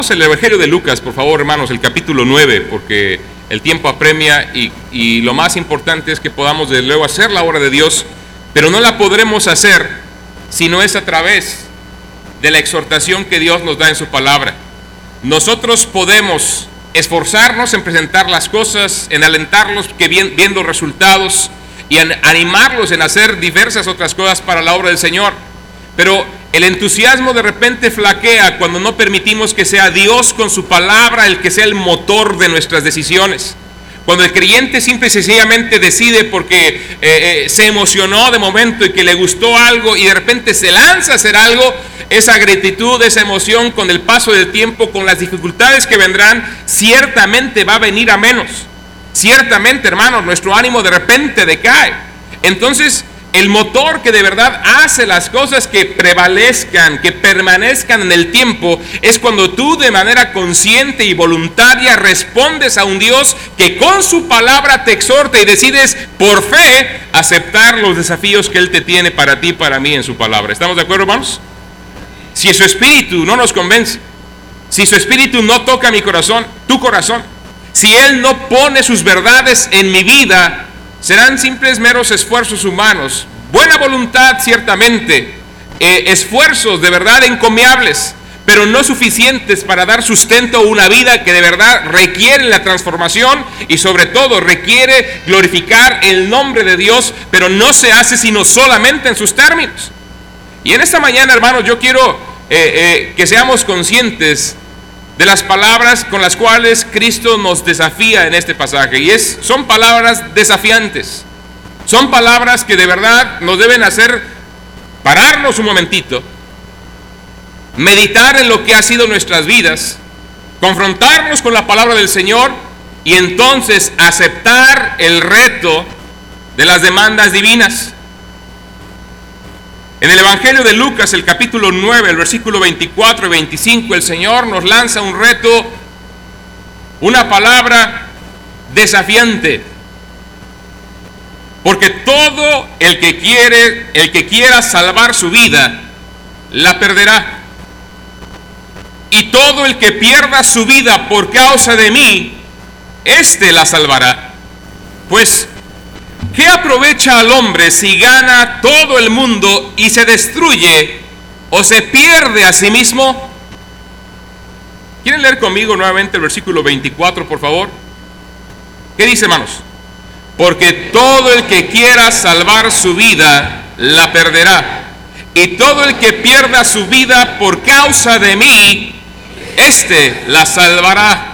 El Evangelio de Lucas, por favor, hermanos, el capítulo 9, porque el tiempo apremia y lo más importante es que podamos desde luego hacer la obra de Dios, pero no la podremos hacer si no es a través de la exhortación que Dios nos da en su palabra. Nosotros podemos esforzarnos en presentar las cosas, en alentarlos viendo resultados y en animarlos en hacer diversas otras cosas para la obra del Señor, pero el entusiasmo de repente flaquea cuando no permitimos que sea Dios con su palabra el que sea el motor de nuestras decisiones. Cuando el creyente simple y sencillamente decide porque se emocionó de momento y que le gustó algo y de repente se lanza a hacer algo, esa gratitud, esa emoción con el paso del tiempo, con las dificultades que vendrán, ciertamente va a venir a menos. Ciertamente, hermanos, nuestro ánimo de repente decae. Entonces, el motor que de verdad hace las cosas que prevalezcan, que permanezcan en el tiempo, es cuando tú de manera consciente y voluntaria respondes a un Dios que con su palabra te exhorta y decides por fe aceptar los desafíos que Él te tiene para ti y para mí en su palabra. ¿Estamos de acuerdo, hermanos? Si su espíritu no nos convence, si su espíritu no toca mi corazón, tu corazón, si Él no pone sus verdades en mi vida, serán simples meros esfuerzos humanos, buena voluntad ciertamente, esfuerzos de verdad encomiables, pero no suficientes para dar sustento a una vida que de verdad requiere la transformación y sobre todo requiere glorificar el nombre de Dios, pero no se hace sino solamente en sus términos. Y en esta mañana, hermanos, yo quiero que seamos conscientes de las palabras con las cuales Cristo nos desafía en este pasaje. Y son palabras desafiantes. Son palabras que de verdad nos deben hacer pararnos un momentito, meditar en lo que ha sido nuestras vidas, confrontarnos con la palabra del Señor y entonces aceptar el reto de las demandas divinas. En el Evangelio de Lucas, el capítulo 9, el versículo 24 y 25, el Señor nos lanza un reto, una palabra desafiante. Porque todo el que quiera salvar su vida, la perderá. Y todo el que pierda su vida por causa de mí, éste la salvará. Pues, ¿qué aprovecha al hombre si gana todo el mundo y se destruye o se pierde a sí mismo? ¿Quieren leer conmigo nuevamente el versículo 24, por favor? ¿Qué dice, hermanos? Porque todo el que quiera salvar su vida, la perderá. Y todo el que pierda su vida por causa de mí, éste la salvará.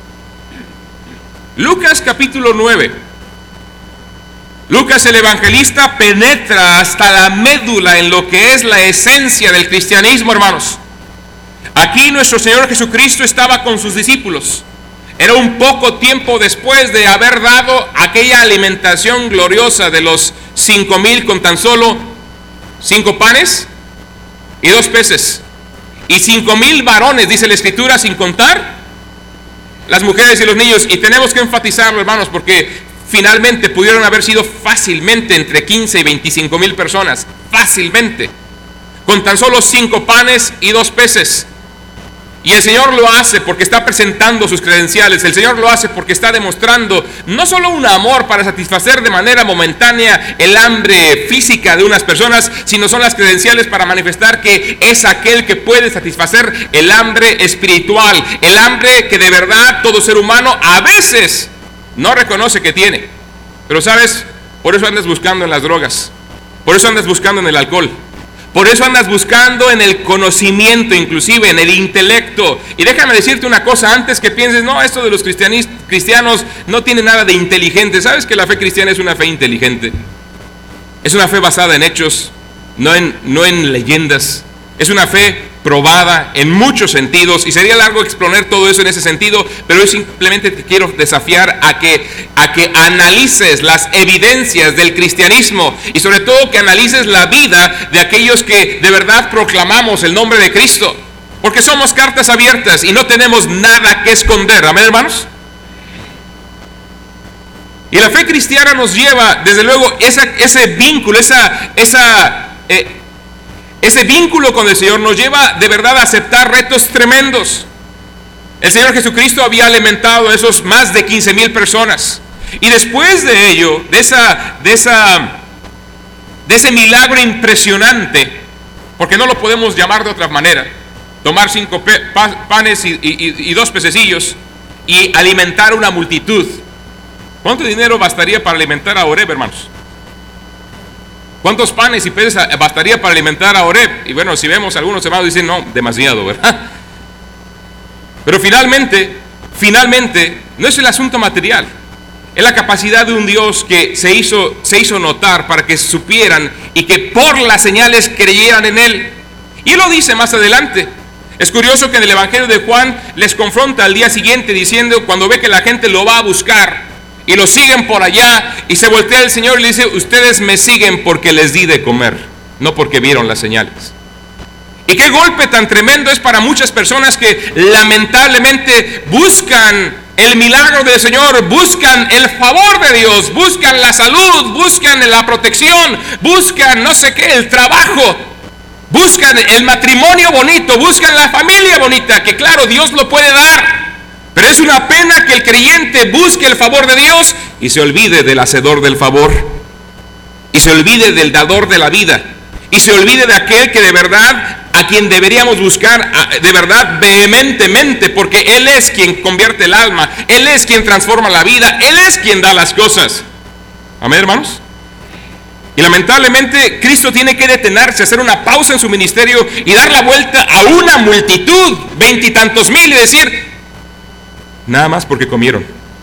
Lucas capítulo 9. Lucas el evangelista penetra hasta la médula en lo que es la esencia del cristianismo, hermanos. Aquí nuestro Señor Jesucristo estaba con sus discípulos. Era un poco tiempo después de haber dado aquella alimentación gloriosa de los 5,000 con tan solo 5 panes y 2 peces. Y 5,000 varones, dice la Escritura, sin contar las mujeres y los niños. Y tenemos que enfatizarlo, hermanos, porque finalmente pudieron haber sido fácilmente entre 15 y 25,000 personas, fácilmente, con tan solo 5 panes y 2 peces. Y el Señor lo hace porque está presentando sus credenciales. El Señor lo hace porque está demostrando no solo un amor para satisfacer de manera momentánea el hambre física de unas personas, sino son las credenciales para manifestar que es aquel que puede satisfacer el hambre espiritual, el hambre que de verdad todo ser humano a veces no reconoce que tiene. Pero sabes, por eso andas buscando en las drogas, por eso andas buscando en el alcohol, por eso andas buscando en el conocimiento, inclusive en el intelecto. Y déjame decirte una cosa antes que pienses, no, esto de los cristianos no tiene nada de inteligente. ¿Sabes que la fe cristiana es una fe inteligente? Es una fe basada en hechos, no en leyendas. Es una fe probada en muchos sentidos, y sería largo exponer todo eso en ese sentido, pero yo simplemente te quiero desafiar a que analices las evidencias del cristianismo y sobre todo que analices la vida de aquellos que de verdad proclamamos el nombre de Cristo, porque somos cartas abiertas y no tenemos nada que esconder. ¿Amén, hermanos? Y la fe cristiana nos lleva, desde luego, ese vínculo, ese vínculo con el Señor nos lleva de verdad a aceptar retos tremendos. El Señor Jesucristo había alimentado a esos más de 15,000 personas. Y después de ello, de ese milagro impresionante, porque no lo podemos llamar de otra manera, tomar 5 panes y 2 pececillos y alimentar una multitud. ¿Cuánto dinero bastaría para alimentar a Oreb, hermanos? ¿Cuántos panes y peces bastaría para alimentar a Oreb? Y bueno, si vemos algunos hermanos dicen, no, demasiado, ¿verdad? Pero finalmente, no es el asunto material. Es la capacidad de un Dios que se hizo notar para que supieran y que por las señales creyeran en Él. Y Él lo dice más adelante. Es curioso que en el Evangelio de Juan les confronta al día siguiente diciendo, cuando ve que la gente lo va a buscar y lo siguen por allá, y se voltea el Señor y le dice, ustedes me siguen porque les di de comer, no porque vieron las señales. Y qué golpe tan tremendo es para muchas personas que lamentablemente buscan el milagro del Señor, buscan el favor de Dios, buscan la salud, buscan la protección, buscan no sé qué, el trabajo, buscan el matrimonio bonito, buscan la familia bonita, que claro, Dios lo puede dar. Pero es una pena que el creyente busque el favor de Dios y se olvide del hacedor del favor, y se olvide del dador de la vida, y se olvide de aquel que de verdad, a quien deberíamos buscar de verdad vehementemente, porque Él es quien convierte el alma, Él es quien transforma la vida, Él es quien da las cosas. Amén, hermanos. Y lamentablemente Cristo tiene que detenerse, hacer una pausa en su ministerio y dar la vuelta a una multitud, 20 y tantos mil, y decir, nada más porque comieron.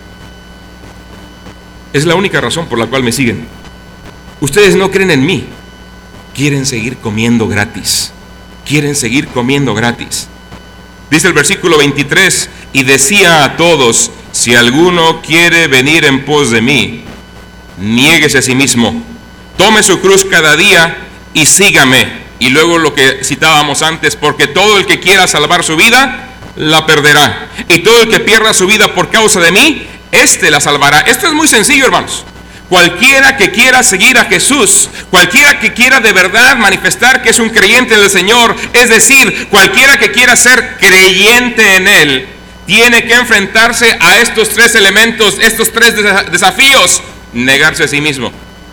Es la única razón por la cual me siguen. Ustedes no creen en mí. Quieren seguir comiendo gratis. Quieren seguir comiendo gratis. Dice el versículo 23, y decía a todos, si alguno quiere venir en pos de mí, niéguese a sí mismo, tome su cruz cada día y sígame. Y luego lo que citábamos antes, porque todo el que quiera salvar su vida, la perderá, y todo el que pierda su vida por causa de mí, éste la salvará. Esto es muy sencillo, hermanos. Cualquiera que quiera seguir a Jesús, cualquiera que quiera de verdad manifestar que es un creyente del Señor, es decir, cualquiera que quiera ser creyente en Él, tiene que enfrentarse a estos 3 elementos, estos 3 desafíos: negarse a sí mismo,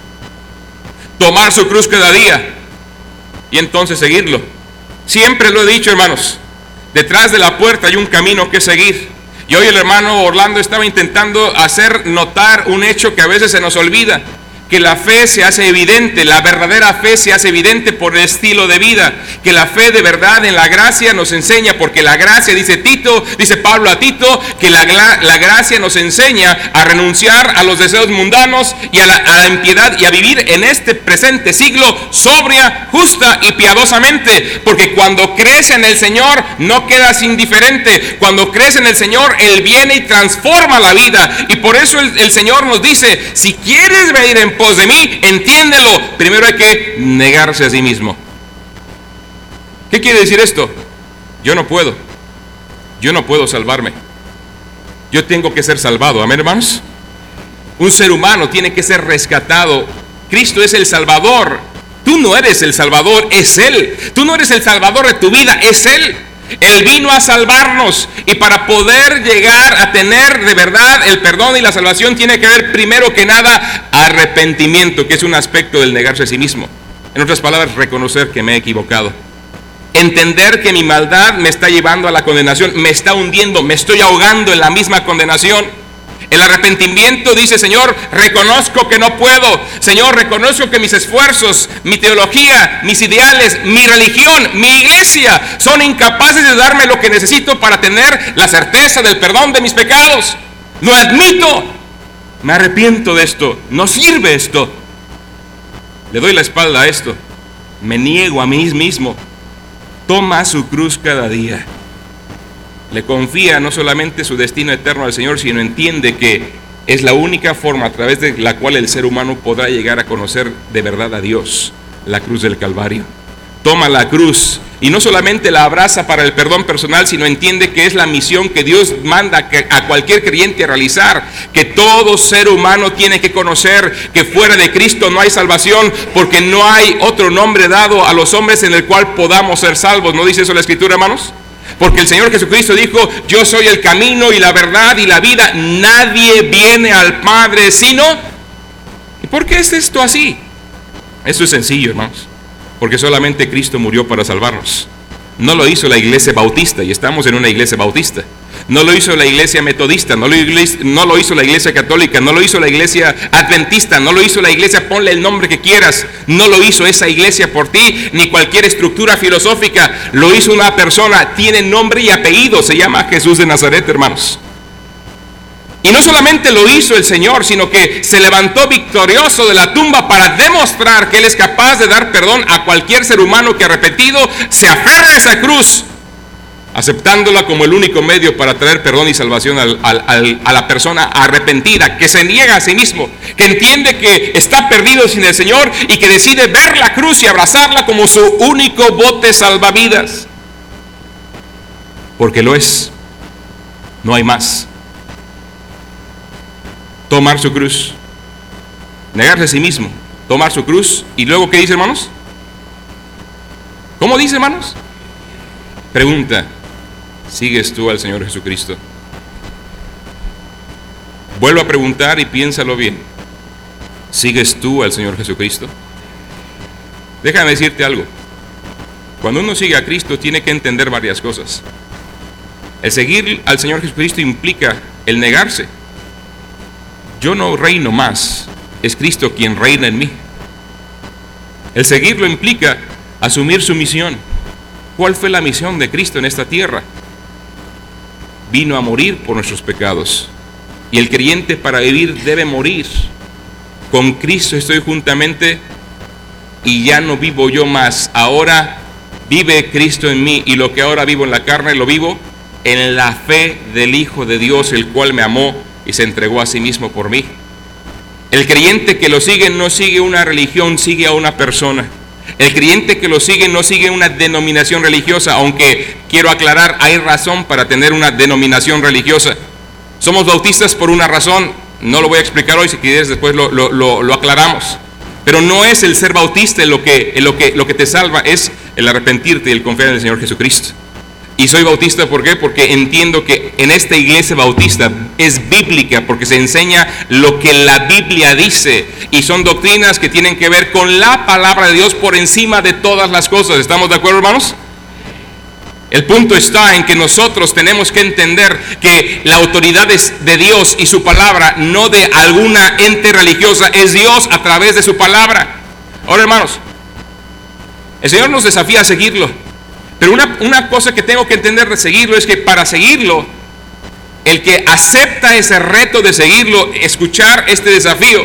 tomar su cruz cada día y entonces seguirlo. Siempre lo he dicho, hermanos, detrás de la puerta hay un camino que seguir. Y hoy el hermano Orlando estaba intentando hacer notar un hecho que a veces se nos olvida, que la fe se hace evidente, la verdadera fe se hace evidente por el estilo de vida, que la fe de verdad en la gracia nos enseña, porque la gracia, dice Pablo a Tito, que la gracia nos enseña a renunciar a los deseos mundanos y a la impiedad, y a vivir en este presente siglo sobria, justa y piadosamente, porque cuando crees en el Señor no quedas indiferente. Cuando crees en el Señor, Él viene y transforma la vida, y por eso el Señor nos dice, si quieres venir en pos de mí, entiéndelo, primero hay que negarse a sí mismo. ¿Qué quiere decir esto? Yo no puedo salvarme, yo tengo que ser salvado. Amén, hermanos. Un ser humano tiene que ser rescatado. Cristo es el Salvador. Tú no eres el Salvador, es Él. Tú no eres el Salvador de tu vida, es Él. Él vino a salvarnos, y para poder llegar a tener de verdad el perdón y la salvación tiene que haber primero que nada arrepentimiento, que es un aspecto del negarse a sí mismo. En otras palabras, reconocer que me he equivocado, entender que mi maldad me está llevando a la condenación, me está hundiendo, me estoy ahogando en la misma condenación. El arrepentimiento dice, Señor, reconozco que no puedo. Señor, reconozco que mis esfuerzos, mi teología, mis ideales, mi religión, mi iglesia son incapaces de darme lo que necesito para tener la certeza del perdón de mis pecados. Lo admito. Me arrepiento de esto. No sirve esto. Le doy la espalda a esto. Me niego a mí mismo. Toma su cruz cada día. Le confía no solamente su destino eterno al Señor, sino entiende que es la única forma a través de la cual el ser humano podrá llegar a conocer de verdad a Dios, la cruz del Calvario. Toma la cruz y no solamente la abraza para el perdón personal, sino entiende que es la misión que Dios manda a cualquier creyente a realizar, que todo ser humano tiene que conocer que fuera de Cristo no hay salvación, porque no hay otro nombre dado a los hombres en el cual podamos ser salvos. ¿No dice eso la Escritura, hermanos? Porque el Señor Jesucristo dijo: yo soy el camino y la verdad y la vida. Nadie viene al Padre sino. ¿Y por qué es esto así? Esto es sencillo, hermanos. Porque solamente Cristo murió para salvarnos. No lo hizo la iglesia bautista, y estamos en una iglesia bautista. No lo hizo la iglesia metodista, no lo hizo la iglesia católica, no lo hizo la iglesia adventista, no lo hizo la iglesia, ponle el nombre que quieras. No lo hizo esa iglesia por ti, ni cualquier estructura filosófica. Lo hizo una persona, tiene nombre y apellido, se llama Jesús de Nazaret, hermanos. Y no solamente lo hizo el Señor, sino que se levantó victorioso de la tumba para demostrar que Él es capaz de dar perdón a cualquier ser humano que arrepentido se aferra a esa cruz, aceptándola como el único medio para traer perdón y salvación a la persona arrepentida, que se niega a sí mismo, que entiende que está perdido sin el Señor y que decide ver la cruz y abrazarla como su único bote salvavidas. Porque lo es, no hay más. Tomar su cruz, negarse a sí mismo, tomar su cruz, y luego ¿qué dice, hermanos? ¿Cómo dice, hermanos? Pregunta: ¿sigues tú al Señor Jesucristo? Vuelvo a preguntar y piénsalo bien. ¿Sigues tú al Señor Jesucristo? Déjame decirte algo. Cuando uno sigue a Cristo tiene que entender varias cosas. El seguir al Señor Jesucristo implica el negarse. Yo no reino más, es Cristo quien reina en mí. El seguirlo implica asumir su misión. ¿Cuál fue la misión de Cristo en esta tierra? Vino a morir por nuestros pecados. Y el creyente, para vivir, debe morir. Con Cristo estoy juntamente, y ya no vivo yo más. Ahora vive Cristo en mí, y lo que ahora vivo en la carne, lo vivo en la fe del Hijo de Dios, el cual me amó y se entregó a sí mismo por mí. El creyente que lo sigue no sigue una religión, sigue a una persona. El creyente que lo sigue no sigue una denominación religiosa, aunque quiero aclarar, hay razón para tener una denominación religiosa. Somos bautistas por una razón, no lo voy a explicar hoy, si quieres después lo aclaramos. Pero no es el ser bautista lo que te salva, es el arrepentirte y el confiar en el Señor Jesucristo. Y soy bautista, ¿por qué? Porque entiendo que en esta iglesia bautista es bíblica, porque se enseña lo que la Biblia dice, y son doctrinas que tienen que ver con la palabra de Dios por encima de todas las cosas. ¿Estamos de acuerdo, hermanos? El punto está en que nosotros tenemos que entender que la autoridad es de Dios y su palabra, no de alguna ente religiosa. Es Dios a través de su palabra. Ahora, hermanos, el Señor nos desafía a seguirlo. Pero una cosa que tengo que entender de seguirlo es que para seguirlo, el que acepta ese reto de seguirlo, escuchar este desafío: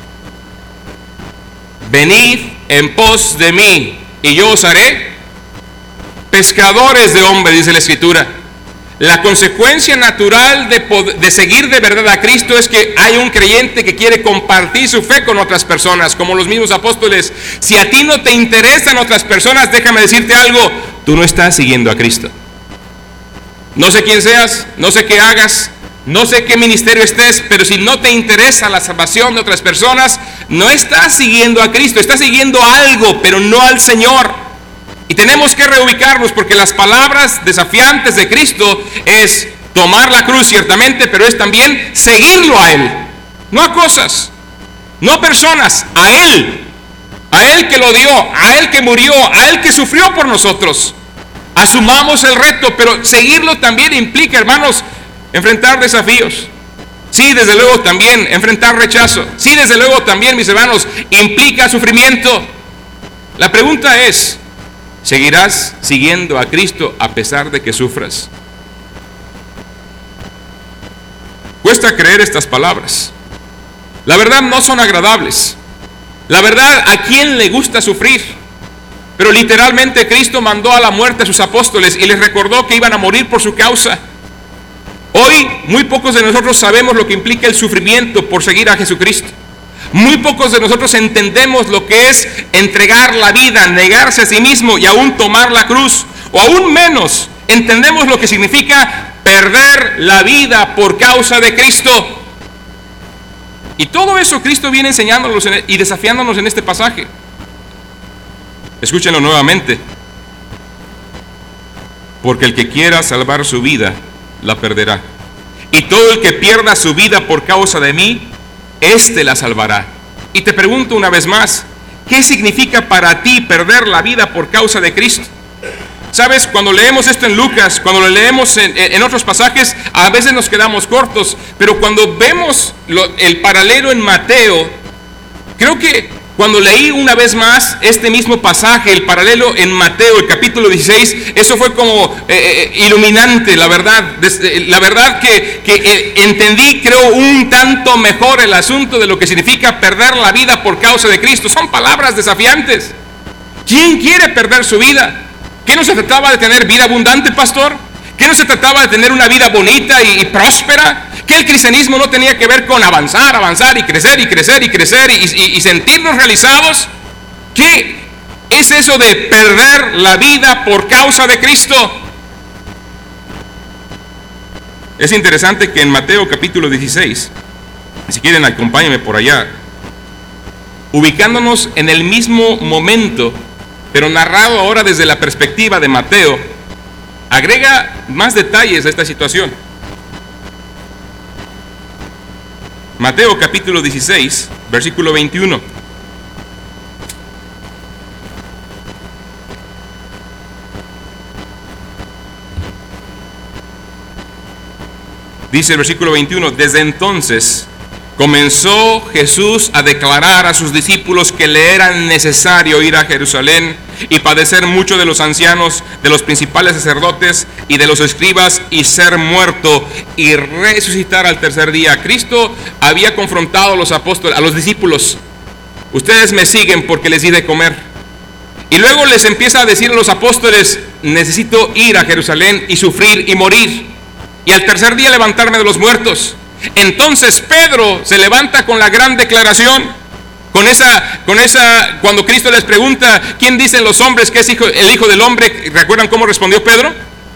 venid en pos de mí y yo os haré pescadores de hombres, dice la Escritura. La consecuencia natural de seguir de verdad a Cristo es que hay un creyente que quiere compartir su fe con otras personas, como los mismos apóstoles. Si a ti no te interesan otras personas, déjame decirte algo: tú no estás siguiendo a Cristo. No sé quién seas, no sé qué hagas, no sé qué ministerio estés, pero si no te interesa la salvación de otras personas, no estás siguiendo a Cristo, estás siguiendo algo, pero no al Señor. Y tenemos que reubicarnos, porque las palabras desafiantes de Cristo es tomar la cruz, ciertamente, pero es también seguirlo a Él. No a cosas, no a personas, a Él. A Él que lo dio, a Él que murió, a Él que sufrió por nosotros. Asumamos el reto, pero seguirlo también implica, hermanos, enfrentar desafíos. Sí, desde luego también enfrentar rechazo. Sí, desde luego también, mis hermanos, implica sufrimiento. La pregunta es: ¿seguirás siguiendo a Cristo a pesar de que sufras? Cuesta creer estas palabras. La verdad, no son agradables. La verdad, ¿a quién le gusta sufrir? Pero literalmente Cristo mandó a la muerte a sus apóstoles y les recordó que iban a morir por su causa. Hoy muy pocos de nosotros sabemos lo que implica el sufrimiento por seguir a Jesucristo. Muy pocos de nosotros entendemos lo que es entregar la vida, negarse a sí mismo y aún tomar la cruz. O aún menos entendemos lo que significa perder la vida por causa de Cristo. Y todo eso Cristo viene enseñándonos y desafiándonos en este pasaje. Escúchenlo nuevamente. porque el que quiera salvar su vida, la perderá. Y todo el que pierda su vida por causa de mí, éste la salvará. Y te pregunto una vez más, ¿qué significa para ti perder la vida por causa de Cristo? Sabes, cuando leemos esto en Lucas, cuando lo leemos en otros pasajes, a veces nos quedamos cortos, pero cuando vemos el paralelo en Mateo, creo que cuando leí una vez más este mismo pasaje, el paralelo en Mateo, el capítulo 16, eso fue como iluminante, la verdad. La verdad que entendí, creo, un tanto mejor el asunto de lo que significa perder la vida por causa de Cristo. Son palabras desafiantes. ¿Quién quiere perder su vida? ¿Qué no se trataba de tener vida abundante, pastor? ¿Qué no se trataba de tener una vida bonita y próspera? ¿Que el cristianismo no tenía que ver con avanzar y crecer y sentirnos realizados? ¿Qué es eso de perder la vida por causa de Cristo? Es interesante que en Mateo capítulo 16, si quieren acompáñenme por allá, ubicándonos en el mismo momento, pero narrado ahora desde la perspectiva de Mateo, agrega más detalles a esta situación. Mateo capítulo 16, versículo 21. Dice el versículo 21, desde entonces comenzó Jesús a declarar a sus discípulos que le era necesario ir a Jerusalén y padecer mucho de los ancianos, de los principales sacerdotes y de los escribas, y ser muerto y resucitar al tercer día. Cristo había confrontado a los apóstoles, a los discípulos: ustedes me siguen porque les di de comer. Y luego les empieza a decir a los apóstoles: necesito ir a Jerusalén y sufrir y morir, y al tercer día levantarme de los muertos. Entonces Pedro se levanta con la gran declaración, cuando Cristo les pregunta: ¿quién dicen los hombres que es el Hijo del Hombre? ¿Recuerdan cómo respondió Pedro?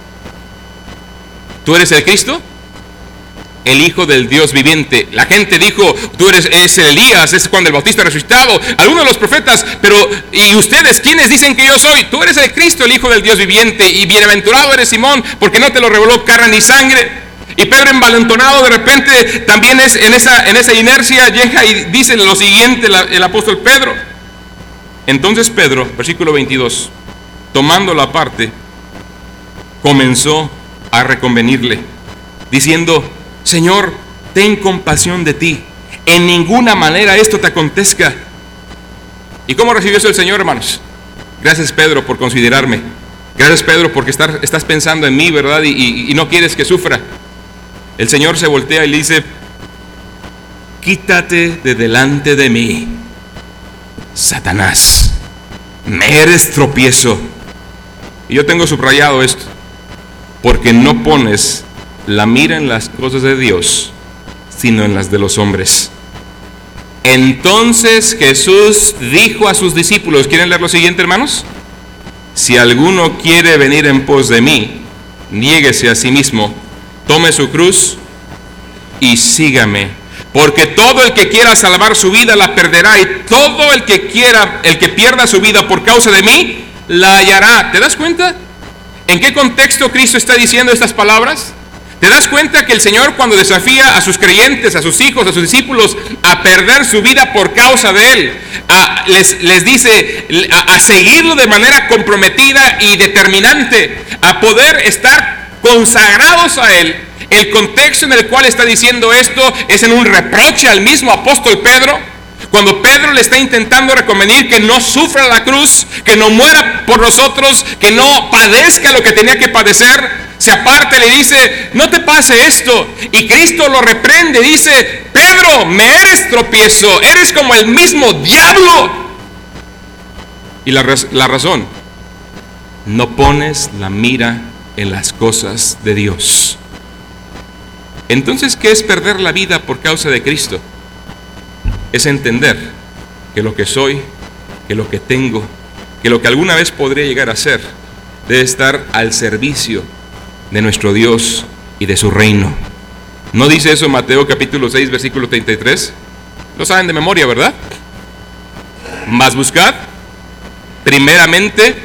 ¿Tú eres el Cristo? El Hijo del Dios viviente. La gente dijo: es Elías, es Juan el Bautista resucitado, alguno de los profetas. Pero, ¿y ustedes quiénes dicen que yo soy? Tú eres el Cristo, el Hijo del Dios viviente, y bienaventurado eres Simón, porque no te lo reveló carne ni sangre. Y Pedro, envalentonado, de repente también es en esa inercia, llega y dice lo siguiente el apóstol Pedro. Entonces Pedro, versículo 22, tomándola aparte, comenzó a reconvenirle, diciendo: Señor, ten compasión de ti, en ninguna manera esto te acontezca. ¿Y cómo recibió eso el Señor, hermanos? Gracias, Pedro, por considerarme. Gracias, Pedro, porque estás pensando en mí, ¿verdad? Y no quieres que sufra. El Señor se voltea y le dice: quítate de delante de mí, Satanás, me eres tropiezo. Y yo tengo subrayado esto: porque no pones la mira en las cosas de Dios, sino en las de los hombres. Entonces Jesús dijo a sus discípulos, ¿quieren leer lo siguiente, hermanos? Si alguno quiere venir en pos de mí, niéguese a sí mismo, tome su cruz y sígame. Porque todo el que quiera salvar su vida la perderá, y todo el que pierda su vida por causa de mí la hallará. ¿Te das cuenta en qué contexto Cristo está diciendo estas palabras? ¿Te das cuenta que el Señor, cuando desafía a sus creyentes, a sus hijos, a sus discípulos a perder su vida por causa de Él, les dice a seguirlo de manera comprometida y determinante, a poder estar consagrados a Él? El contexto en el cual está diciendo esto es en un reproche al mismo apóstol Pedro, cuando Pedro le está intentando reconvenir que no sufra la cruz, que no muera por nosotros, que no padezca lo que tenía que padecer. Se aparta y le dice: no te pase esto. Y Cristo lo reprende, dice: Pedro, me eres tropiezo, eres como el mismo diablo. Y la razón: no pones la mira en las cosas de Dios. Entonces, ¿qué es perder la vida por causa de Cristo? Es entender que lo que soy, que lo que tengo, que lo que alguna vez podría llegar a ser, debe estar al servicio de nuestro Dios y de su reino. ¿No dice eso Mateo capítulo 6, versículo 33? Lo saben de memoria, ¿verdad? Mas buscad primeramente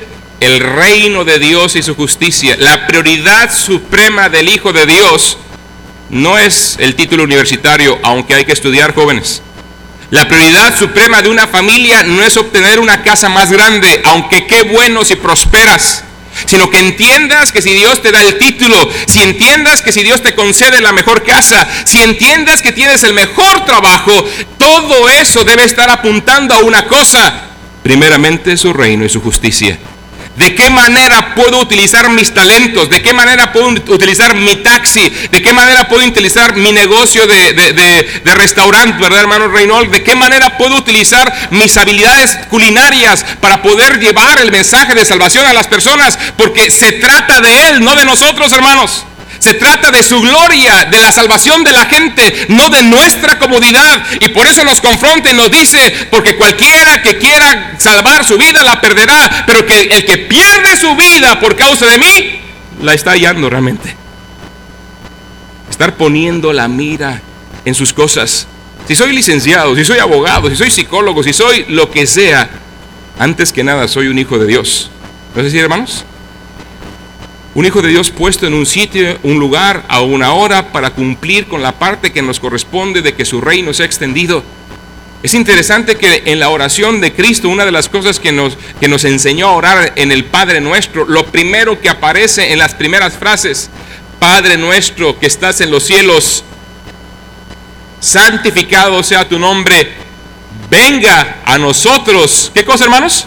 el reino de Dios y su justicia. La prioridad suprema del Hijo de Dios no es el título universitario, aunque hay que estudiar, jóvenes. La prioridad suprema de una familia no es obtener una casa más grande, aunque qué bueno si prosperas, sino que entiendas que si Dios te da el título, si entiendas que si Dios te concede la mejor casa, si entiendas que tienes el mejor trabajo, todo eso debe estar apuntando a una cosa: primeramente su reino y su justicia. ¿De qué manera puedo utilizar mis talentos? ¿De qué manera puedo utilizar mi taxi? ¿De qué manera puedo utilizar mi negocio de restaurante, verdad, hermano Reynold? ¿De qué manera puedo utilizar mis habilidades culinarias para poder llevar el mensaje de salvación a las personas? Porque se trata de Él, no de nosotros, hermanos. Se trata de su gloria, de la salvación de la gente, no de nuestra comodidad. Y por eso nos confronta y nos dice: porque cualquiera que quiera salvar su vida la perderá, pero que el que pierde su vida por causa de mí, la está hallando realmente. Estar poniendo la mira en sus cosas. Si soy licenciado, si soy abogado, si soy psicólogo, si soy lo que sea, antes que nada soy un hijo de Dios. ¿No es así, hermanos? Un hijo de Dios puesto en un sitio, un lugar, a una hora, para cumplir con la parte que nos corresponde de que su reino sea extendido. Es interesante que en la oración de Cristo, una de las cosas que nos enseñó a orar en el Padre Nuestro, lo primero que aparece en las primeras frases: Padre nuestro que estás en los cielos, santificado sea tu nombre, venga a nosotros. ¿Qué cosa, hermanos?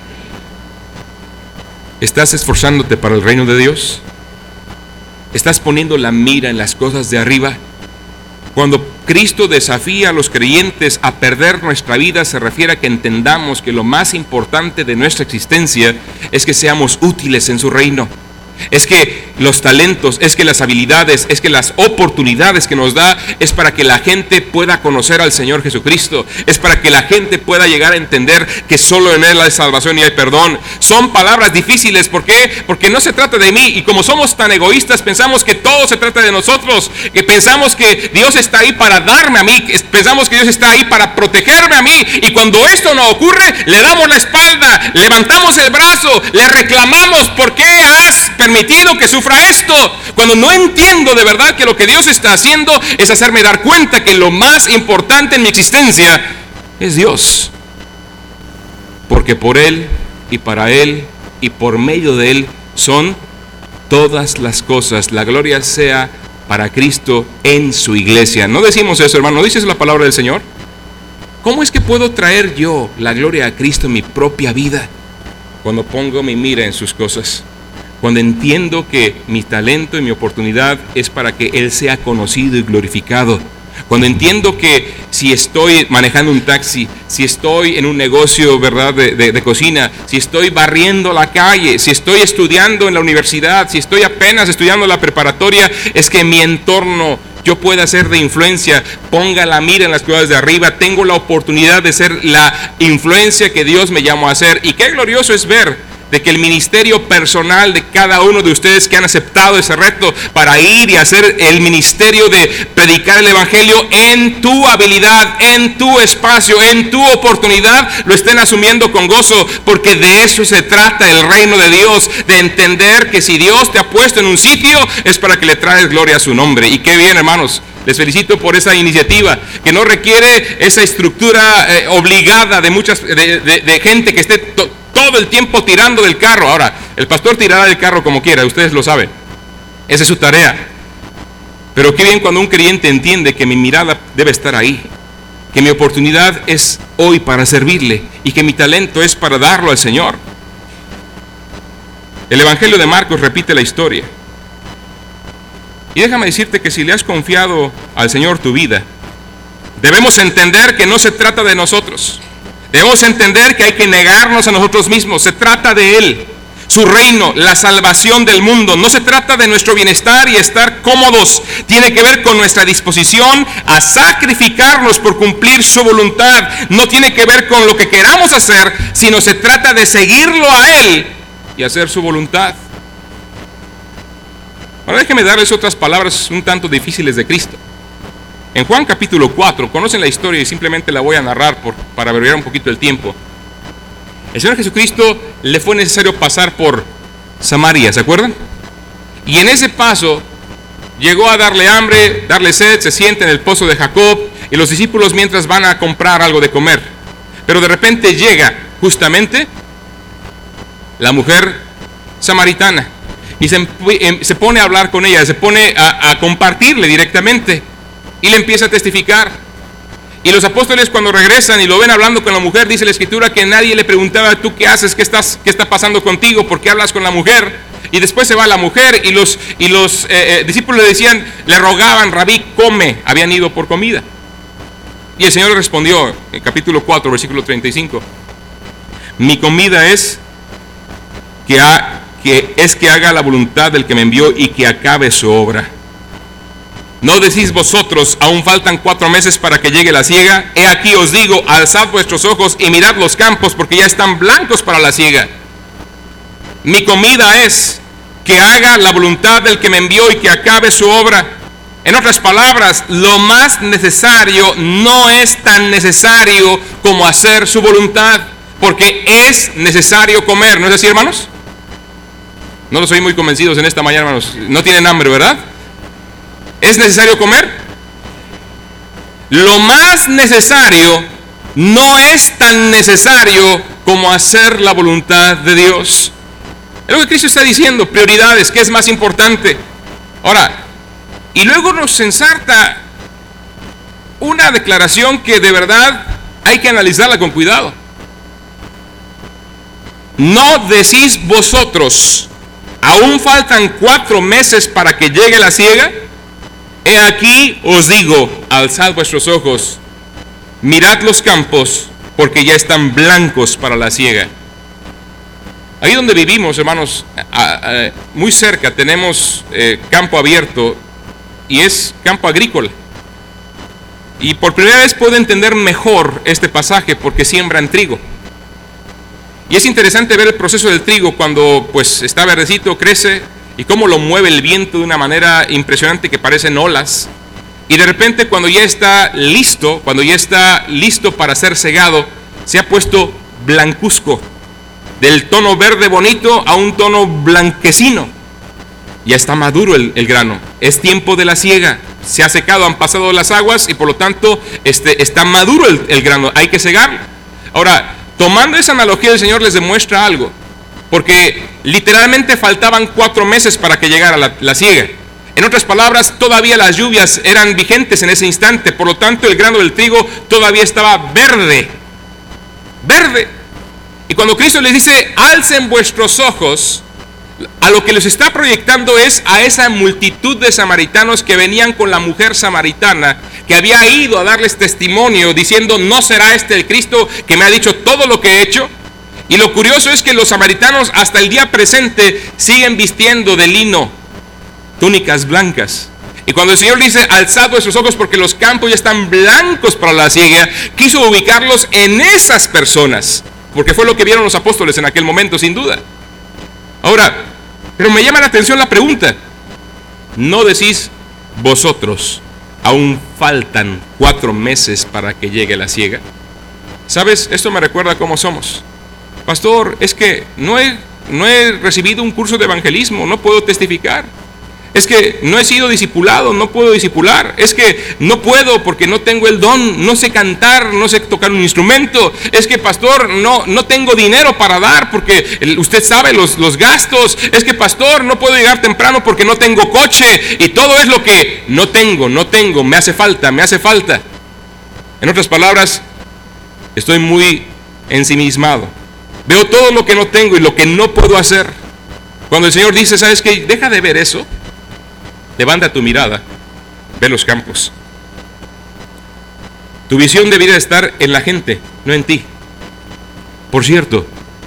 ¿Estás esforzándote para el reino de Dios? ¿Estás poniendo la mira en las cosas de arriba? Cuando Cristo desafía a los creyentes a perder nuestra vida, se refiere a que entendamos que lo más importante de nuestra existencia es que seamos útiles en su reino. Es que los talentos, es que las habilidades, es que las oportunidades que nos da es para que la gente pueda conocer al Señor Jesucristo. Es para que la gente pueda llegar a entender que solo en Él hay salvación y hay perdón. Son palabras difíciles, ¿por qué? Porque no se trata de mí, y como somos tan egoístas, pensamos que todo se trata de nosotros, que pensamos que Dios está ahí para darme a mí, pensamos que Dios está ahí para protegerme a mí, y cuando esto no ocurre, le damos la espalda, levantamos el brazo, le reclamamos: ¿por qué has permitido que sufra esto? Cuando no entiendo de verdad que lo que Dios está haciendo es hacerme dar cuenta que lo más importante en mi existencia es Dios, porque por Él y para Él y por medio de Él son todas las cosas. La gloria sea para Cristo en su iglesia. ¿No decimos eso, hermano? ¿No dices la palabra del Señor? ¿Cómo es que puedo traer yo la gloria a Cristo en mi propia vida? Cuando pongo mi mira en sus cosas. Cuando entiendo que mi talento y mi oportunidad es para que Él sea conocido y glorificado. Cuando entiendo que si estoy manejando un taxi, si estoy en un negocio, ¿verdad?, de cocina, si estoy barriendo la calle, si estoy estudiando en la universidad, si estoy apenas estudiando la preparatoria, es que mi entorno yo pueda ser de influencia, ponga la mira en las cosas de arriba, tengo la oportunidad de ser la influencia que Dios me llamó a ser. Y qué glorioso es ver de que el ministerio personal de cada uno de ustedes que han aceptado ese reto para ir y hacer el ministerio de predicar el evangelio en tu habilidad, en tu espacio, en tu oportunidad, lo estén asumiendo con gozo, porque de eso se trata el reino de Dios, de entender que si Dios te ha puesto en un sitio es para que le traes gloria a su nombre. Y qué bien, hermanos. Les felicito por esa iniciativa, que no requiere esa estructura obligada de gente que esté todo el tiempo tirando del carro. Ahora, el pastor tirará del carro como quiera, ustedes lo saben. Esa es su tarea. Pero qué bien cuando un creyente entiende que mi mirada debe estar ahí, que mi oportunidad es hoy para servirle y que mi talento es para darlo al Señor. El Evangelio de Marcos repite la historia. Y déjame decirte que si le has confiado al Señor tu vida, debemos entender que no se trata de nosotros. Debemos entender que hay que negarnos a nosotros mismos. Se trata de Él, su reino, la salvación del mundo. No se trata de nuestro bienestar y estar cómodos. Tiene que ver con nuestra disposición a sacrificarnos por cumplir su voluntad. No tiene que ver con lo que queramos hacer, sino se trata de seguirlo a Él y hacer su voluntad. Ahora déjenme darles otras palabras un tanto difíciles de Cristo. En Juan capítulo 4, conocen la historia y simplemente la voy a narrar para abreviar un poquito el tiempo. El Señor Jesucristo le fue necesario pasar por Samaria, ¿se acuerdan? Y en ese paso llegó a darle hambre, darle sed, se sienta en el pozo de Jacob, y los discípulos mientras van a comprar algo de comer. Pero de repente llega justamente la mujer samaritana y se pone a hablar con ella, se pone a compartirle directamente y le empieza a testificar. Y los apóstoles, cuando regresan y lo ven hablando con la mujer, dice la Escritura que nadie le preguntaba: ¿tú qué haces? ¿Qué está pasando contigo? ¿Por qué hablas con la mujer? Y después se va la mujer y los discípulos le decían, le rogaban: Rabí, come. Habían ido por comida. Y el Señor le respondió en capítulo 4, versículo 35: mi comida es que haga la voluntad del que me envió y que acabe su obra. ¿No decís vosotros, aún faltan 4 meses para que llegue la siega? He aquí os digo, alzad vuestros ojos y mirad los campos, porque ya están blancos para la siega. Mi comida es que haga la voluntad del que me envió y que acabe su obra. En otras palabras, lo más necesario no es tan necesario como hacer su voluntad, porque es necesario comer, ¿no es así, hermanos? No los oí muy convencidos en esta mañana, hermanos. No tienen hambre, ¿verdad? ¿Es necesario comer? Lo más necesario no es tan necesario como hacer la voluntad de Dios. Es lo que Cristo está diciendo, prioridades, ¿qué es más importante? Ahora, y luego nos ensarta una declaración que de verdad hay que analizarla con cuidado. ¿No decís vosotros, aún faltan 4 meses para que llegue la siega? He aquí os digo, alzad vuestros ojos, mirad los campos, porque ya están blancos para la siega. Ahí donde vivimos, hermanos, muy cerca tenemos campo abierto, y es campo agrícola. Y por primera vez puedo entender mejor este pasaje, porque siembran trigo. Y es interesante ver el proceso del trigo cuando pues está verdecito, crece, y cómo lo mueve el viento de una manera impresionante que parecen olas. Y de repente cuando ya está listo para ser segado, se ha puesto blancuzco, del tono verde bonito a un tono blanquecino. Ya está maduro el grano, es tiempo de la siega, se ha secado, han pasado las aguas y por lo tanto está maduro el grano, hay que segarlo. Ahora, tomando esa analogía, el Señor les demuestra algo, porque literalmente faltaban 4 meses para que llegara la siega. En otras palabras, todavía las lluvias eran vigentes en ese instante, por lo tanto el grano del trigo todavía estaba verde. Y cuando Cristo les dice, alcen vuestros ojos, a lo que les está proyectando es a esa multitud de samaritanos que venían con la mujer samaritana, que había ido a darles testimonio diciendo, ¿no será este el Cristo que me ha dicho todo lo que he hecho? Y lo curioso es que los samaritanos hasta el día presente siguen vistiendo de lino, túnicas blancas. Y cuando el Señor dice, alzad vuestros ojos porque los campos ya están blancos para la siega, quiso ubicarlos en esas personas, porque fue lo que vieron los apóstoles en aquel momento, sin duda. Ahora, pero me llama la atención la pregunta, ¿no decís vosotros, aún faltan 4 meses para que llegue la siega? ¿Sabes? Esto me recuerda cómo somos. Pastor, es que no he recibido un curso de evangelismo, no puedo testificar. Es que no he sido discipulado, no puedo discipular. Es que no puedo porque no tengo el don, no sé cantar, no sé tocar un instrumento. Es que, pastor, no tengo dinero para dar porque usted sabe los gastos. Es que, pastor, no puedo llegar temprano porque no tengo coche. Y todo es lo que no tengo, me hace falta. En otras palabras, estoy muy ensimismado. Veo todo lo que no tengo y lo que no puedo hacer. Cuando el Señor dice, ¿sabes qué? Deja de ver eso. Levanta tu mirada, ve los campos. Tu visión debería estar en la gente, no en ti. Por cierto,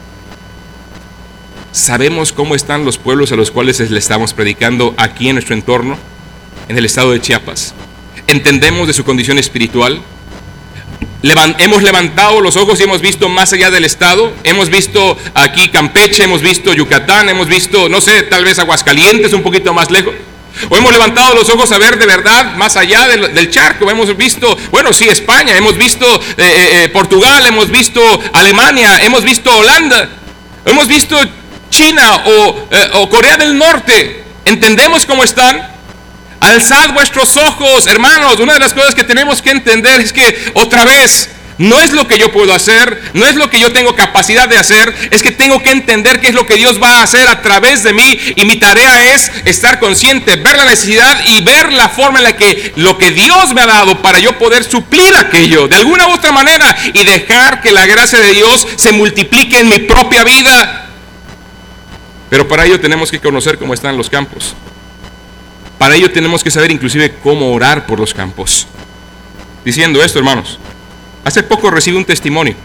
¿sabemos cómo están los pueblos a los cuales le estamos predicando aquí en nuestro entorno? En el estado de Chiapas. ¿Entendemos de su condición espiritual? Hemos levantado los ojos y hemos visto más allá del estado. Hemos visto aquí Campeche, hemos visto Yucatán, hemos visto, no sé, tal vez Aguascalientes un poquito más lejos. O hemos levantado los ojos a ver de verdad más allá del charco. Hemos visto, bueno, sí, España, hemos visto Portugal, hemos visto Alemania, hemos visto Holanda, hemos visto China o Corea del Norte. ¿Entendemos cómo están? Alzad vuestros ojos, hermanos. Una de las cosas que tenemos que entender es que, otra vez, no es lo que yo puedo hacer, no es lo que yo tengo capacidad de hacer, es que tengo que entender qué es lo que Dios va a hacer a través de mí, y mi tarea es estar consciente, ver la necesidad y ver la forma en la que lo que Dios me ha dado para yo poder suplir aquello de alguna u otra manera y dejar que la gracia de Dios se multiplique en mi propia vida. Pero para ello tenemos que conocer cómo están los campos. Para ello tenemos que saber inclusive cómo orar por los campos. Diciendo esto, hermanos, hace poco recibí un testimonio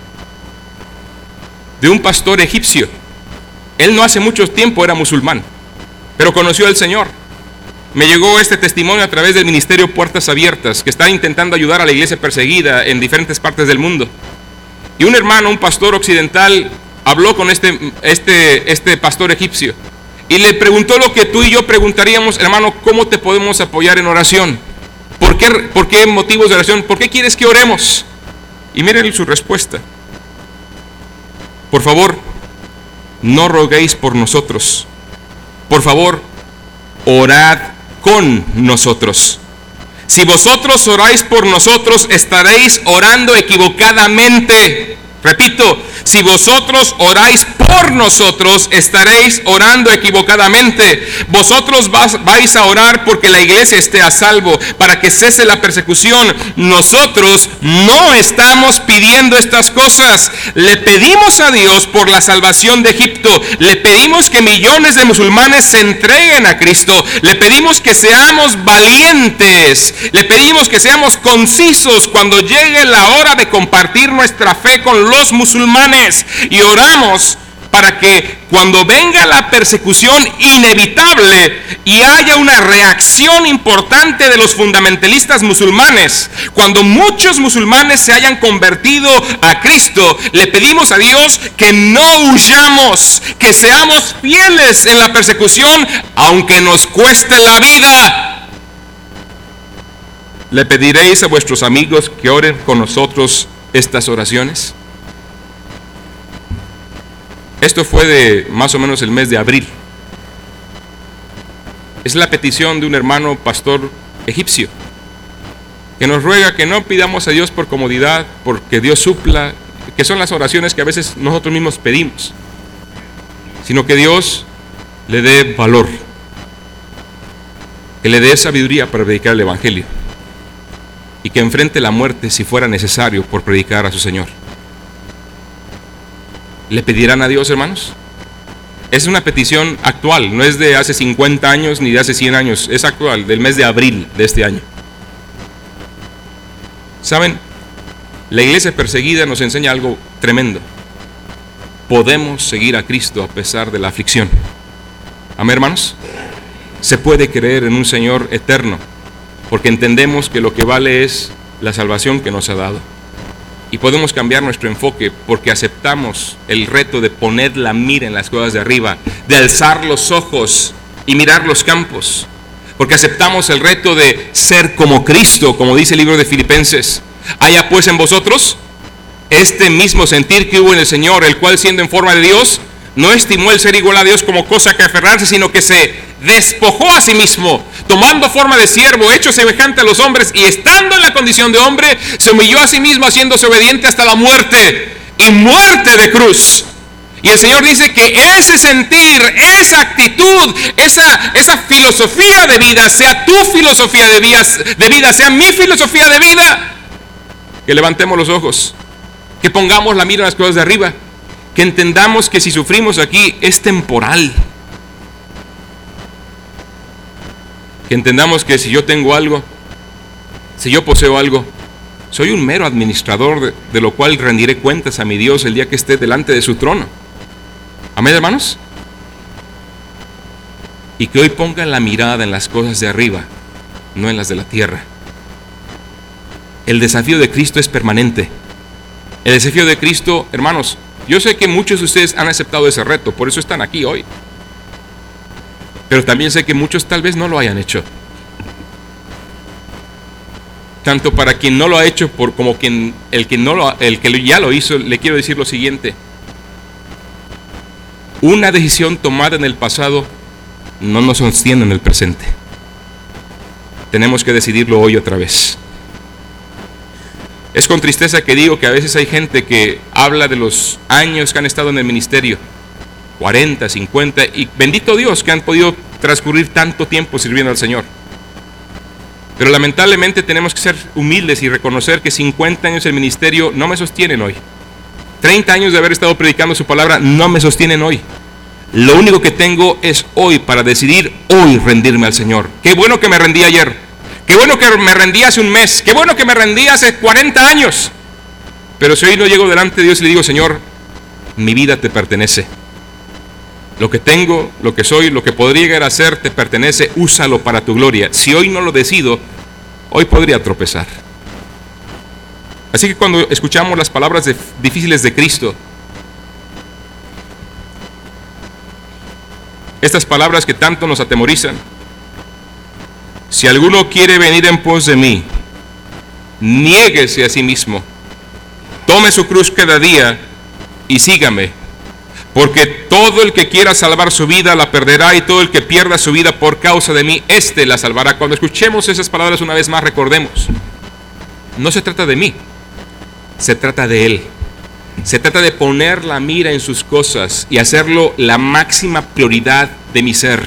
de un pastor egipcio. Él no hace mucho tiempo era musulmán, pero conoció al Señor. Me llegó este testimonio a través del ministerio Puertas Abiertas, que está intentando ayudar a la iglesia perseguida en diferentes partes del mundo. Y un hermano, un pastor occidental, habló con este pastor egipcio y le preguntó lo que tú y yo preguntaríamos: hermano, ¿cómo te podemos apoyar en oración? ¿Por qué motivos de oración? ¿Por qué quieres que oremos? Y miren su respuesta: por favor, no roguéis por nosotros. Por favor, orad con nosotros. Si vosotros oráis por nosotros, estaréis orando equivocadamente. Repito, si vosotros oráis por nosotros, estaréis orando equivocadamente. Vosotros vais a orar porque la iglesia esté a salvo, para que cese la persecución. Nosotros no estamos pidiendo estas cosas. Le pedimos a Dios por la salvación de Egipto. Le pedimos que millones de musulmanes se entreguen a Cristo. Le pedimos que seamos valientes. Le pedimos que seamos concisos cuando llegue la hora de compartir nuestra fe con los musulmanes, y oramos para que cuando venga la persecución inevitable y haya una reacción importante de los fundamentalistas musulmanes, cuando muchos musulmanes se hayan convertido a Cristo, le pedimos a Dios que no huyamos, que seamos fieles en la persecución aunque nos cueste la vida. ¿Le pediréis a vuestros amigos que oren con nosotros estas oraciones? Esto fue de más o menos el mes de abril. Es la petición de un hermano pastor egipcio que nos ruega que no pidamos a Dios por comodidad, porque Dios supla, que son las oraciones que a veces nosotros mismos pedimos, sino que Dios le dé valor, que le dé sabiduría para predicar el evangelio, y que enfrente la muerte si fuera necesario por predicar a su Señor. ¿Le pedirán a Dios, hermanos? Es una petición actual, no es de hace 50 años ni de hace 100 años, es actual, del mes de abril de este año. ¿Saben? La iglesia perseguida nos enseña algo tremendo. Podemos seguir a Cristo a pesar de la aflicción. Amén, hermanos. Se puede creer en un Señor eterno, porque entendemos que lo que vale es la salvación que nos ha dado. Y podemos cambiar nuestro enfoque porque aceptamos el reto de poner la mira en las cosas de arriba, de alzar los ojos y mirar los campos. Porque aceptamos el reto de ser como Cristo, como dice el libro de Filipenses. Haya pues en vosotros este mismo sentir que hubo en el Señor, el cual, siendo en forma de Dios, no estimó el ser igual a Dios como cosa que aferrarse, sino que se despojó a sí mismo, tomando forma de siervo, hecho semejante a los hombres, y estando en la condición de hombre, se humilló a sí mismo, haciéndose obediente hasta la muerte, y muerte de cruz. Y el Señor dice que ese sentir, esa actitud, esa filosofía de vida, sea tu filosofía de vida, sea mi filosofía de vida. Que levantemos los ojos, que pongamos la mira en las cosas de arriba, que entendamos que si sufrimos aquí es temporal. Que entendamos que si yo tengo algo, si yo poseo algo, soy un mero administrador de lo cual rendiré cuentas a mi Dios el día que esté delante de su trono. Amén, hermanos. Y que hoy pongan la mirada en las cosas de arriba, no en las de la tierra. El desafío de Cristo es permanente. El desafío de Cristo, hermanos, yo sé que muchos de ustedes han aceptado ese reto, por eso están aquí hoy. Pero también sé que muchos tal vez no lo hayan hecho. Tanto para quien no lo ha hecho como el que ya lo hizo, le quiero decir lo siguiente. Una decisión tomada en el pasado no nos sostiene en el presente. Tenemos que decidirlo hoy otra vez. Es con tristeza que digo que a veces hay gente que habla de los años que han estado en el ministerio, 40, 50, y bendito Dios que han podido transcurrir tanto tiempo sirviendo al Señor. Pero lamentablemente tenemos que ser humildes y reconocer que 50 años del ministerio no me sostienen hoy. 30 años de haber estado predicando su palabra no me sostienen hoy. Lo único que tengo es hoy para decidir hoy rendirme al Señor. Qué bueno que me rendí ayer. Qué bueno que me rendí hace un mes. Qué bueno que me rendí hace 40 años. Pero si hoy no llego delante de Dios y le digo, Señor, mi vida te pertenece. Lo que tengo, lo que soy, lo que podría llegar a ser, te pertenece. Úsalo para tu gloria. Si hoy no lo decido, hoy podría tropezar. Así que cuando escuchamos las palabras difíciles de Cristo, estas palabras que tanto nos atemorizan, si alguno quiere venir en pos de mí, niéguese a sí mismo, tome su cruz cada día y sígame, porque todo el que quiera salvar su vida la perderá, y todo el que pierda su vida por causa de mí, éste la salvará. Cuando escuchemos esas palabras una vez más, recordemos, no se trata de mí, se trata de Él. Se trata de poner la mira en sus cosas y hacerlo la máxima prioridad de mi ser.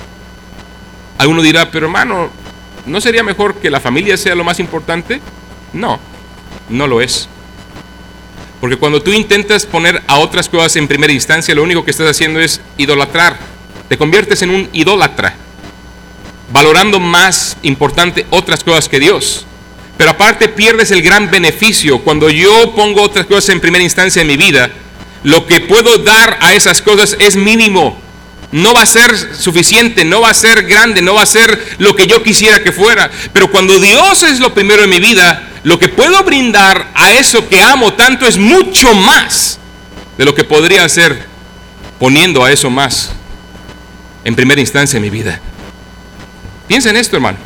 Alguno dirá, pero hermano, ¿no sería mejor que la familia sea lo más importante? No, no lo es. Porque cuando tú intentas poner a otras cosas en primera instancia, lo único que estás haciendo es idolatrar. Te conviertes en un idólatra, valorando más importante otras cosas que Dios. Pero aparte pierdes el gran beneficio. Cuando yo pongo otras cosas en primera instancia en mi vida, lo que puedo dar a esas cosas es mínimo. No va a ser suficiente, no va a ser grande, no va a ser lo que yo quisiera que fuera. Pero cuando Dios es lo primero en mi vida, lo que puedo brindar a eso que amo tanto es mucho más de lo que podría hacer poniendo a eso más en primera instancia en mi vida. Piensa en esto, hermano.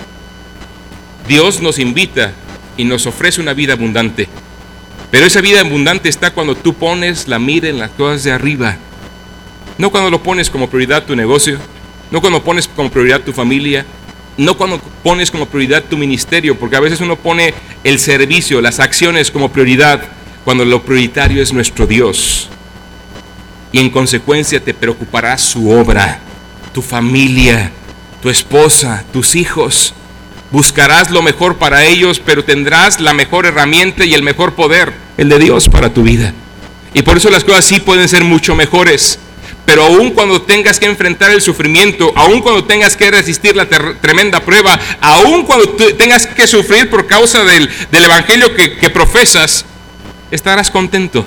Dios nos invita y nos ofrece una vida abundante. Pero esa vida abundante está cuando tú pones la mira en las cosas de arriba. No cuando lo pones como prioridad tu negocio, no cuando pones como prioridad tu familia, no cuando pones como prioridad tu ministerio, porque a veces uno pone el servicio, las acciones como prioridad, cuando lo prioritario es nuestro Dios. Y en consecuencia te preocupará su obra, tu familia, tu esposa, tus hijos. Buscarás lo mejor para ellos, pero tendrás la mejor herramienta y el mejor poder, el de Dios para tu vida. Y por eso las cosas sí pueden ser mucho mejores. Pero aun cuando tengas que enfrentar el sufrimiento, aun cuando tengas que resistir la tremenda prueba, aun cuando tengas que sufrir por causa del evangelio que profesas, estarás contento.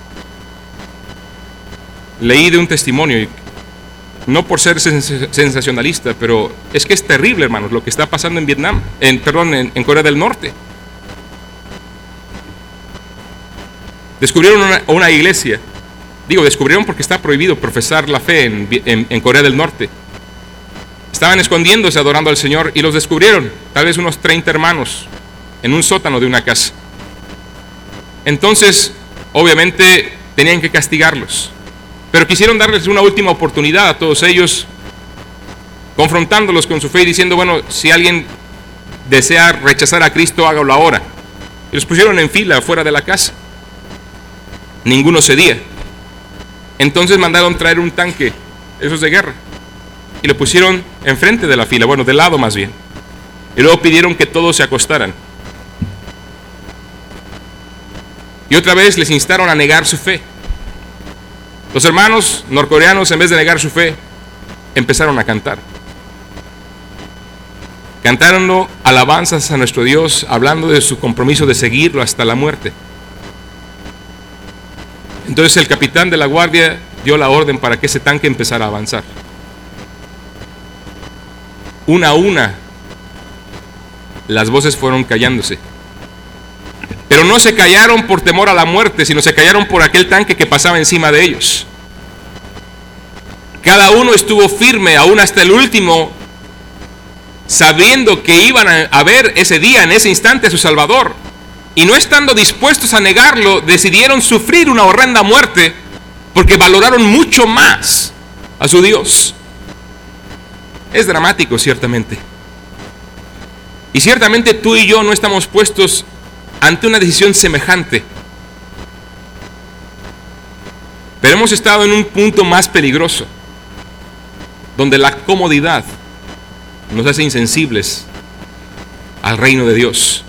Leí de un testimonio, y no por ser sensacionalista, pero es que es terrible, hermanos, lo que está pasando en Vietnam, en Corea del Norte. Descubrieron una iglesia. Descubrieron porque está prohibido profesar la fe en Corea del Norte. Estaban escondiéndose, adorando al Señor, y los descubrieron, tal vez unos 30 hermanos, en un sótano de una casa. Entonces, obviamente, tenían que castigarlos. Pero quisieron darles una última oportunidad a todos ellos, confrontándolos con su fe y diciendo, bueno, si alguien desea rechazar a Cristo, hágalo ahora. Y los pusieron en fila fuera de la casa. Ninguno cedía. Entonces mandaron traer un tanque, esos de guerra, y lo pusieron enfrente de la fila, bueno, del lado más bien. Y luego pidieron que todos se acostaran. Y otra vez les instaron a negar su fe. Los hermanos norcoreanos, en vez de negar su fe, empezaron a cantar. Cantaron alabanzas a nuestro Dios, hablando de su compromiso de seguirlo hasta la muerte. Entonces el capitán de la guardia dio la orden para que ese tanque empezara a avanzar. Una a una, las voces fueron callándose. Pero no se callaron por temor a la muerte, sino se callaron por aquel tanque que pasaba encima de ellos. Cada uno estuvo firme, aún hasta el último, sabiendo que iban a ver ese día, en ese instante, a su Salvador. Y no estando dispuestos a negarlo, decidieron sufrir una horrenda muerte, porque valoraron mucho más a su Dios. Es dramático, ciertamente. Y ciertamente tú y yo no estamos puestos ante una decisión semejante. Pero hemos estado en un punto más peligroso, donde la comodidad nos hace insensibles al reino de Dios.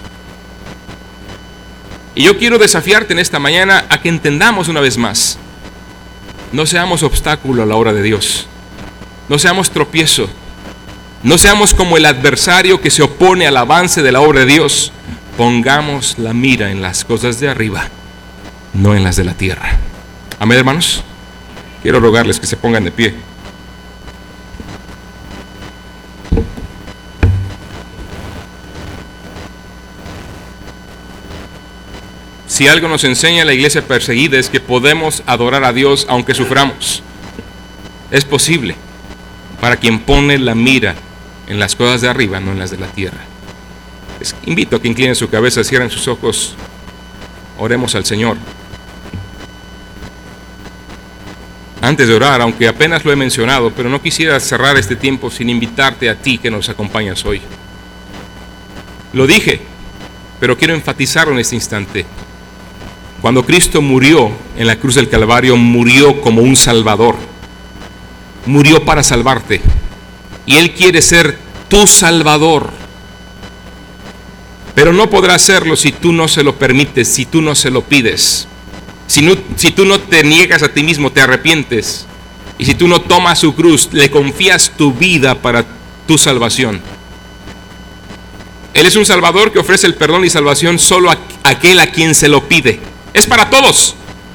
Y yo quiero desafiarte en esta mañana a que entendamos una vez más: no seamos obstáculo a la obra de Dios, no seamos tropiezo, no seamos como el adversario que se opone al avance de la obra de Dios. Pongamos la mira en las cosas de arriba, no en las de la tierra. Amén, hermanos. Quiero rogarles que se pongan de pie. Si algo nos enseña la iglesia perseguida es que podemos adorar a Dios aunque suframos. Es posible para quien pone la mira en las cosas de arriba, no en las de la tierra. Les invito a que inclinen su cabeza, cierren sus ojos, oremos al Señor. Antes de orar, aunque apenas lo he mencionado, pero no quisiera cerrar este tiempo sin invitarte a ti que nos acompañas hoy. Lo dije, pero quiero enfatizarlo en este instante. Cuando Cristo murió en la cruz del Calvario, murió como un Salvador. Murió para salvarte. Y Él quiere ser tu Salvador. Pero no podrá hacerlo si tú no se lo permites, si tú no se lo pides. Si tú no te niegas a ti mismo, te arrepientes. Y si tú no tomas su cruz, le confías tu vida para tu salvación. Él es un Salvador que ofrece el perdón y salvación solo a aquel a quien se lo pide. Es para todos.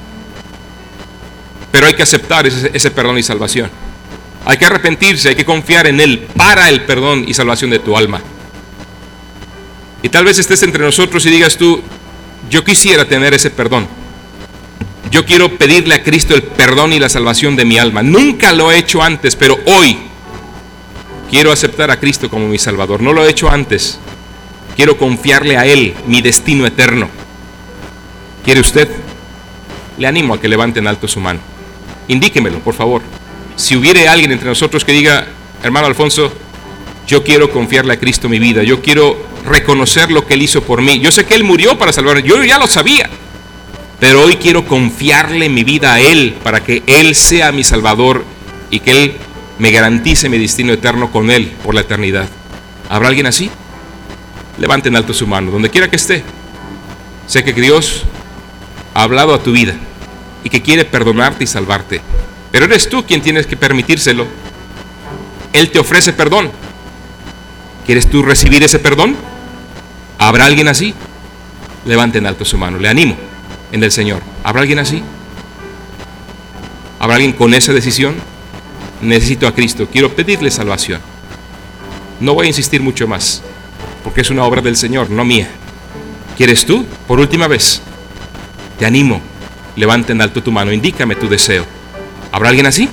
Pero hay que aceptar ese perdón y salvación. Hay que arrepentirse, hay que confiar en Él para el perdón y salvación de tu alma. Y tal vez estés entre nosotros y digas tú: yo quisiera tener ese perdón. Yo quiero pedirle a Cristo el perdón y la salvación de mi alma. Nunca lo he hecho antes, pero hoy quiero aceptar a Cristo como mi Salvador. No lo he hecho antes. Quiero confiarle a Él mi destino eterno. ¿Quiere usted? Le animo a que levante en alto su mano. Indíquemelo, por favor. Si hubiere alguien entre nosotros que diga: hermano Alfonso, yo quiero confiarle a Cristo mi vida. Yo quiero reconocer lo que Él hizo por mí. Yo sé que Él murió para salvarme. Yo ya lo sabía. Pero hoy quiero confiarle mi vida a Él para que Él sea mi Salvador y que Él me garantice mi destino eterno con Él por la eternidad. ¿Habrá alguien así? Levante en alto su mano, donde quiera que esté. Sé que Dios ha hablado a tu vida y que quiere perdonarte y salvarte. Pero eres tú quien tienes que permitírselo. Él te ofrece perdón. ¿Quieres tú recibir ese perdón? ¿Habrá alguien así? Levante en alto su mano, le animo en el Señor. ¿Habrá alguien así? ¿Habrá alguien con esa decisión? Necesito a Cristo, quiero pedirle salvación. No voy a insistir mucho más, porque es una obra del Señor, no mía. ¿Quieres tú? Por última vez, te animo, levanta en alto tu mano, indícame tu deseo. ¿Habrá alguien así?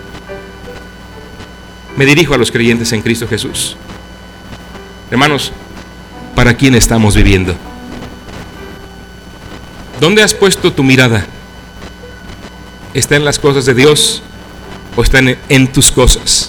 Me dirijo a los creyentes en Cristo Jesús. Hermanos, ¿para quién estamos viviendo? ¿Dónde has puesto tu mirada? ¿Está en las cosas de Dios o está en tus cosas?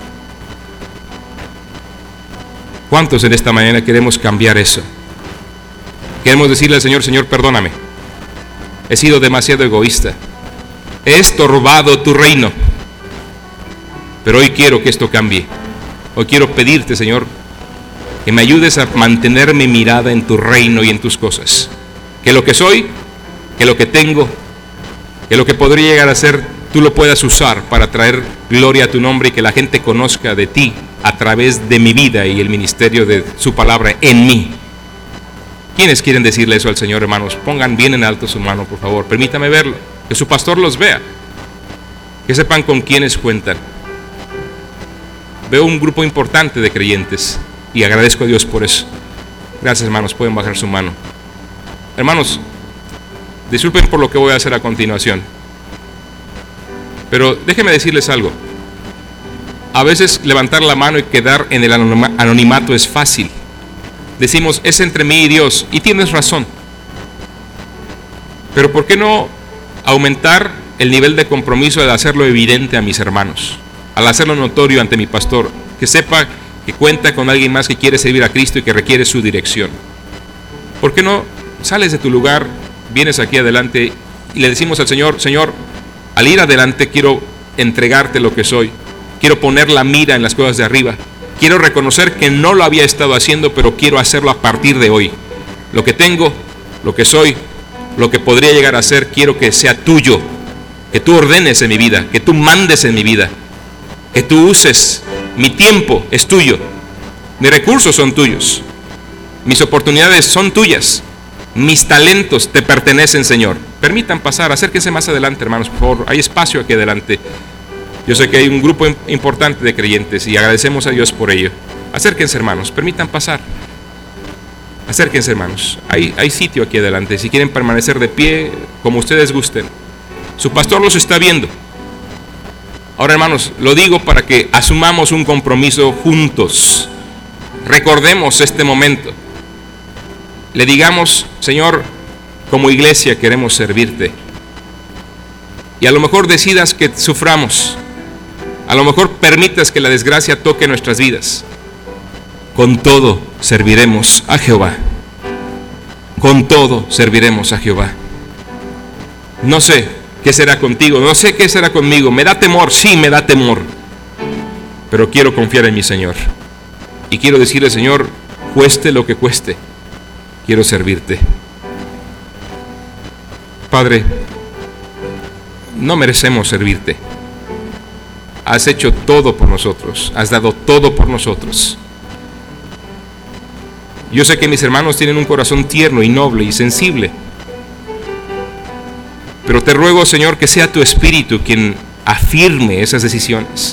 ¿Cuántos en esta mañana queremos cambiar eso? Queremos decirle al Señor: Señor, perdóname. He sido demasiado egoísta. He estorbado tu reino. Pero hoy quiero que esto cambie. Hoy quiero pedirte, Señor, que me ayudes a mantener mi mirada en tu reino y en tus cosas. Que lo que soy, que lo que tengo, que lo que podría llegar a ser, tú lo puedas usar para traer gloria a tu nombre y que la gente conozca de ti a través de mi vida y el ministerio de su palabra en mí. ¿Quiénes quieren decirle eso al Señor, hermanos? Pongan bien en alto su mano, por favor. Permítame verlo, que su pastor los vea, que sepan con quiénes cuentan. Veo un grupo importante de creyentes y agradezco a Dios por eso. Gracias, hermanos, pueden bajar su mano. Hermanos, disculpen por lo que voy a hacer a continuación, pero déjenme decirles algo. A veces levantar la mano y quedar en el anonimato es fácil. Decimos, es entre mí y Dios, y tienes razón. Pero ¿por qué no aumentar el nivel de compromiso al hacerlo evidente a mis hermanos? Al hacerlo notorio ante mi pastor, que sepa que cuenta con alguien más que quiere servir a Cristo y que requiere su dirección. ¿Por qué no sales de tu lugar, vienes aquí adelante y le decimos al Señor, Señor, al ir adelante quiero entregarte lo que soy, quiero poner la mira en las cosas de arriba, quiero reconocer que no lo había estado haciendo, pero quiero hacerlo a partir de hoy. Lo que tengo, lo que soy, lo que podría llegar a ser, quiero que sea tuyo, que tú ordenes en mi vida, que tú mandes en mi vida, que tú uses. Mi tiempo es tuyo, mis recursos son tuyos, mis oportunidades son tuyas, mis talentos te pertenecen, Señor. Permitan pasar, acérquense más adelante, hermanos, por favor, hay espacio aquí adelante. Yo sé que hay un grupo importante de creyentes y agradecemos a Dios por ello. Acérquense, hermanos, permitan pasar. Acérquense, hermanos, hay sitio aquí adelante, si quieren permanecer de pie, como ustedes gusten. Su pastor los está viendo. Ahora, hermanos, lo digo para que asumamos un compromiso juntos. Recordemos este momento. Le digamos, Señor, como iglesia queremos servirte. Y a lo mejor decidas que suframos. A lo mejor permitas que la desgracia toque nuestras vidas. Con todo serviremos a Jehová. Con todo serviremos a Jehová. No sé qué será contigo, no sé qué será conmigo. Me da temor, sí, me da temor. Pero quiero confiar en mi Señor. Y quiero decirle, Señor, cueste lo que cueste, quiero servirte. Padre, no merecemos servirte. Has hecho todo por nosotros, has dado todo por nosotros. Yo sé que mis hermanos tienen un corazón tierno y noble y sensible. Pero te ruego, Señor, que sea tu Espíritu quien afirme esas decisiones.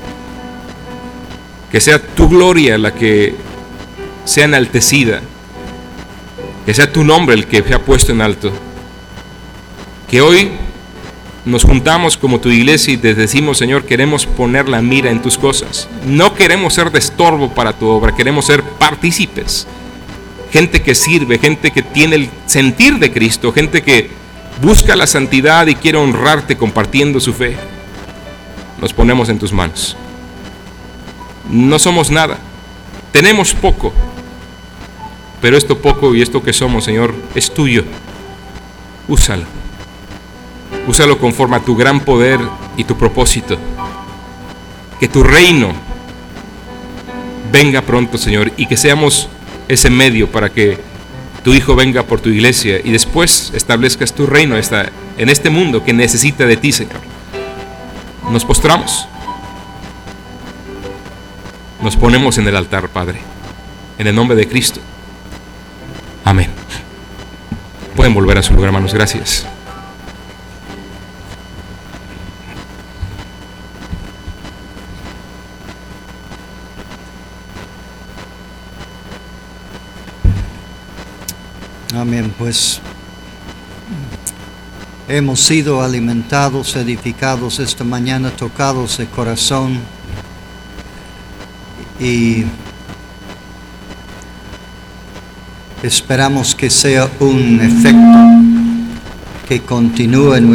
Que sea tu gloria la que sea enaltecida. Que sea tu nombre el que sea puesto en alto. Que hoy nos juntamos como tu iglesia y te decimos, Señor, queremos poner la mira en tus cosas. No queremos ser de estorbo para tu obra, queremos ser partícipes. Gente que sirve, gente que tiene el sentir de Cristo, gente que busca la santidad y quiere honrarte compartiendo su fe. Nos ponemos en tus manos. No somos nada, tenemos poco, pero esto poco y esto que somos, Señor, es tuyo. Úsalo. Úsalo conforme a tu gran poder y tu propósito. Que tu reino venga pronto, Señor, y que seamos ese medio para que tu Hijo venga por tu iglesia y después establezcas tu reino en este mundo que necesita de ti, Señor. Nos postramos. Nos ponemos en el altar, Padre, en el nombre de Cristo. Amén. Pueden volver a su lugar, hermanos. Gracias. Amén, pues hemos sido alimentados, edificados esta mañana, tocados de corazón y esperamos que sea un efecto que continúe en